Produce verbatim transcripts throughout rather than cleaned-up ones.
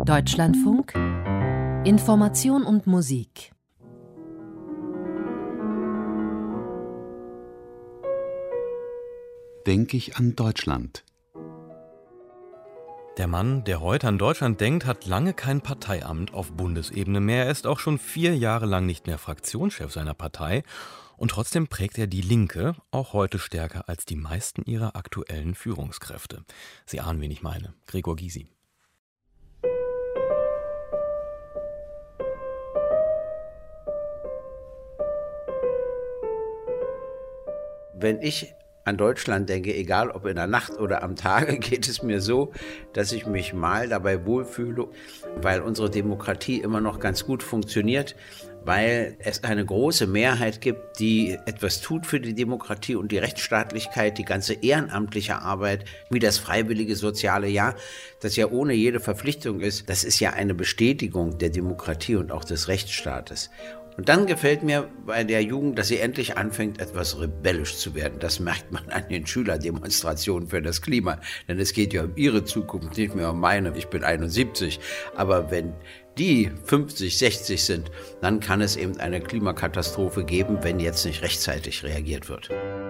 Deutschlandfunk Information und Musik. Denke ich an Deutschland. Der Mann, der heute an Deutschland denkt, hat lange kein Parteiamt auf Bundesebene mehr. Er ist auch schon vier Jahre lang nicht mehr Fraktionschef seiner Partei. Und trotzdem prägt er die Linke auch heute stärker als die meisten ihrer aktuellen Führungskräfte. Sie ahnen, wen ich meine. Gregor Gysi. Wenn ich an Deutschland denke, egal ob in der Nacht oder am Tage, geht es mir so, dass ich mich mal dabei wohlfühle, weil unsere Demokratie immer noch ganz gut funktioniert, weil es eine große Mehrheit gibt, die etwas tut für die Demokratie und die Rechtsstaatlichkeit, die ganze ehrenamtliche Arbeit, wie das freiwillige soziale Jahr, das ja ohne jede Verpflichtung ist, das ist ja eine Bestätigung der Demokratie und auch des Rechtsstaates. Und dann gefällt mir bei der Jugend, dass sie endlich anfängt, etwas rebellisch zu werden. Das merkt man an den Schülerdemonstrationen für das Klima. Denn es geht ja um ihre Zukunft, nicht mehr um meine. Ich bin einundsiebzig. Aber wenn die fünfzig, sechzig sind, dann kann es eben eine Klimakatastrophe geben, wenn jetzt nicht rechtzeitig reagiert wird.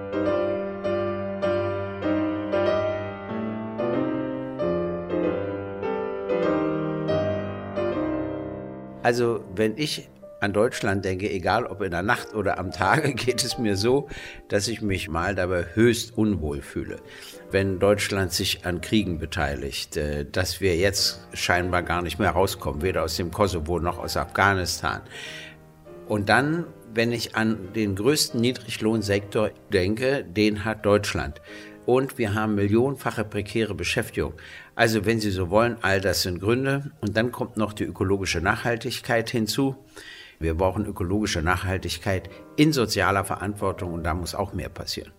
Also wenn ich an Deutschland denke, egal ob in der Nacht oder am Tage, geht es mir so, dass ich mich mal dabei höchst unwohl fühle. Wenn Deutschland sich an Kriegen beteiligt, dass wir jetzt scheinbar gar nicht mehr rauskommen, weder aus dem Kosovo noch aus Afghanistan. Und dann, wenn ich an den größten Niedriglohnsektor denke, den hat Deutschland. Und wir haben millionenfache prekäre Beschäftigung. Also wenn Sie so wollen, all das sind Gründe. Und dann kommt noch die ökologische Nachhaltigkeit hinzu. Wir brauchen ökologische Nachhaltigkeit in sozialer Verantwortung und da muss auch mehr passieren.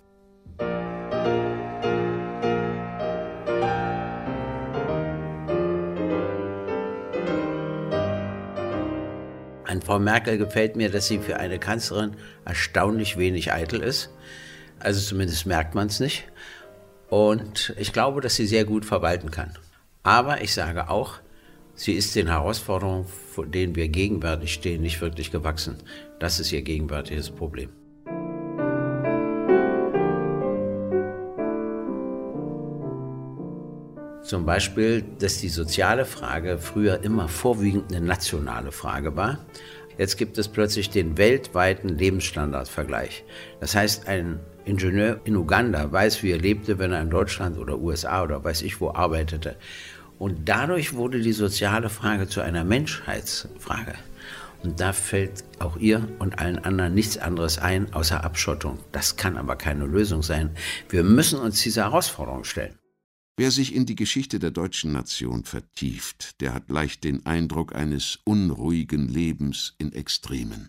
An Frau Merkel gefällt mir, dass sie für eine Kanzlerin erstaunlich wenig eitel ist. Also zumindest merkt man es nicht. Und ich glaube, dass sie sehr gut verwalten kann. Aber ich sage auch, sie ist den Herausforderungen, vor denen wir gegenwärtig stehen, nicht wirklich gewachsen. Das ist ihr gegenwärtiges Problem. Zum Beispiel, dass die soziale Frage früher immer vorwiegend eine nationale Frage war. Jetzt gibt es plötzlich den weltweiten Lebensstandardvergleich. Das heißt, ein Ingenieur in Uganda weiß, wie er lebte, wenn er in Deutschland oder U S A oder weiß ich wo arbeitete. Und dadurch wurde die soziale Frage zu einer Menschheitsfrage. Und da fällt auch ihr und allen anderen nichts anderes ein, außer Abschottung. Das kann aber keine Lösung sein. Wir müssen uns dieser Herausforderung stellen. Wer sich in die Geschichte der deutschen Nation vertieft, der hat leicht den Eindruck eines unruhigen Lebens in Extremen.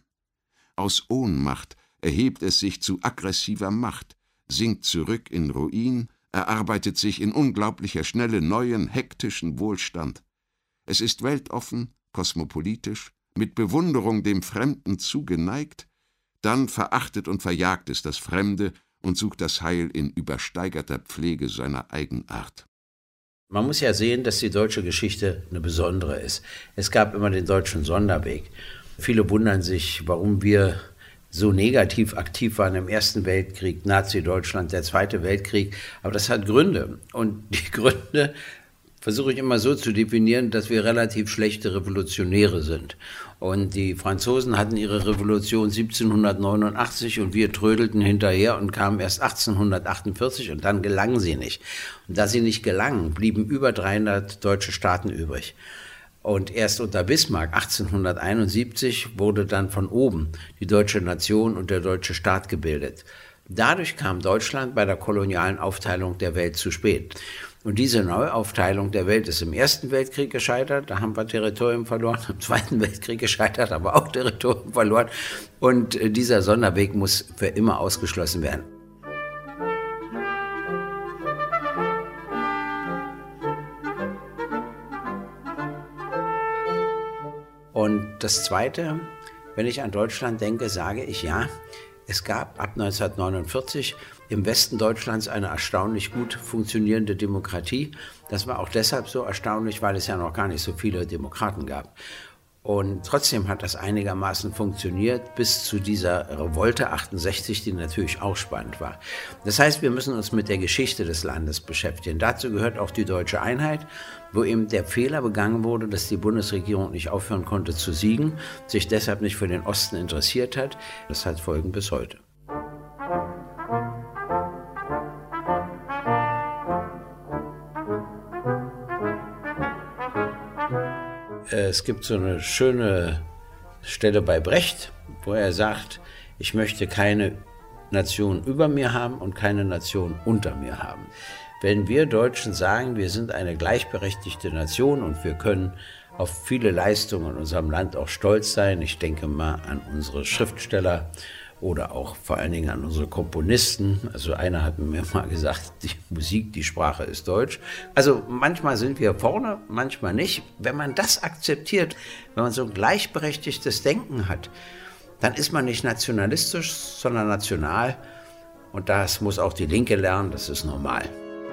Aus Ohnmacht erhebt es sich zu aggressiver Macht, sinkt zurück in Ruin, erarbeitet sich in unglaublicher Schnelle neuen, hektischen Wohlstand. Es ist weltoffen, kosmopolitisch, mit Bewunderung dem Fremden zugeneigt, dann verachtet und verjagt es das Fremde und sucht das Heil in übersteigerter Pflege seiner Eigenart. Man muss ja sehen, dass die deutsche Geschichte eine besondere ist. Es gab immer den deutschen Sonderweg. Viele wundern sich, warum wir so negativ aktiv waren im Ersten Weltkrieg, Nazi-Deutschland, der Zweite Weltkrieg. Aber das hat Gründe. Und die Gründe versuche ich immer so zu definieren, dass wir relativ schlechte Revolutionäre sind. Und die Franzosen hatten ihre Revolution siebzehnhundertneunundachtzig und wir trödelten hinterher und kamen erst achtzehnhundertachtundvierzig und dann gelang sie nicht. Und da sie nicht gelangen, blieben über dreihundert deutsche Staaten übrig. Und erst unter Bismarck achtzehnhunderteinundsiebzig wurde dann von oben die deutsche Nation und der deutsche Staat gebildet. Dadurch kam Deutschland bei der kolonialen Aufteilung der Welt zu spät. Und diese Neuaufteilung der Welt ist im Ersten Weltkrieg gescheitert, da haben wir Territorium verloren, im Zweiten Weltkrieg gescheitert, aber auch Territorium verloren. Und dieser Sonderweg muss für immer ausgeschlossen werden. Und das Zweite, wenn ich an Deutschland denke, sage ich ja, Es gab ab neunzehnhundertneunundvierzig im Westen Deutschlands eine erstaunlich gut funktionierende Demokratie. Das war auch deshalb so erstaunlich, weil es ja noch gar nicht so viele Demokraten gab. Und trotzdem hat das einigermaßen funktioniert bis zu dieser Revolte achtundsechzig, die natürlich auch spannend war. Das heißt, wir müssen uns mit der Geschichte des Landes beschäftigen. Dazu gehört auch die deutsche Einheit, wo eben der Fehler begangen wurde, dass die Bundesregierung nicht aufhören konnte zu siegen, sich deshalb nicht für den Osten interessiert hat. Das hat Folgen bis heute. Es gibt so eine schöne Stelle bei Brecht, wo er sagt, ich möchte keine Nation über mir haben und keine Nation unter mir haben. Wenn wir Deutschen sagen, wir sind eine gleichberechtigte Nation und wir können auf viele Leistungen in unserem Land auch stolz sein, ich denke mal an unsere Schriftsteller oder auch vor allen Dingen an unsere Komponisten. Also einer hat mir mal gesagt, die Musik, die Sprache ist Deutsch. Also manchmal sind wir vorne, manchmal nicht. Wenn man das akzeptiert, wenn man so ein gleichberechtigtes Denken hat, dann ist man nicht nationalistisch, sondern national. Und das muss auch die Linke lernen, das ist normal.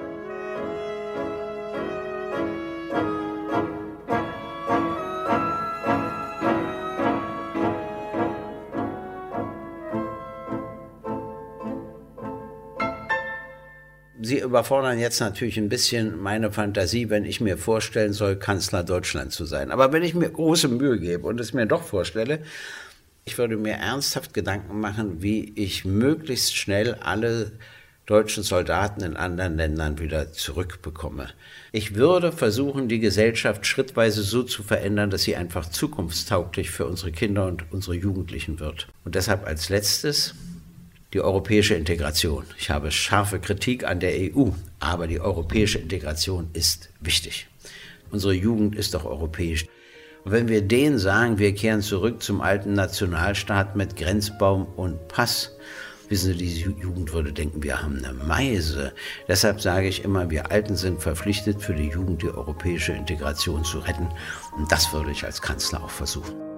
Sie überfordern jetzt natürlich ein bisschen meine Fantasie, wenn ich mir vorstellen soll, Kanzler Deutschlands zu sein. Aber wenn ich mir große Mühe gebe und es mir doch vorstelle, ich würde mir ernsthaft Gedanken machen, wie ich möglichst schnell alle deutschen Soldaten in anderen Ländern wieder zurückbekomme. Ich würde versuchen, die Gesellschaft schrittweise so zu verändern, dass sie einfach zukunftstauglich für unsere Kinder und unsere Jugendlichen wird. Und deshalb als letztes die europäische Integration. Ich habe scharfe Kritik an der E U, aber die europäische Integration ist wichtig. Unsere Jugend ist doch europäisch. Und wenn wir denen sagen, wir kehren zurück zum alten Nationalstaat mit Grenzbaum und Pass, wissen Sie, diese Jugend würde denken, wir haben eine Meise. Deshalb sage ich immer, wir Alten sind verpflichtet, für die Jugend die europäische Integration zu retten. Und das würde ich als Kanzler auch versuchen.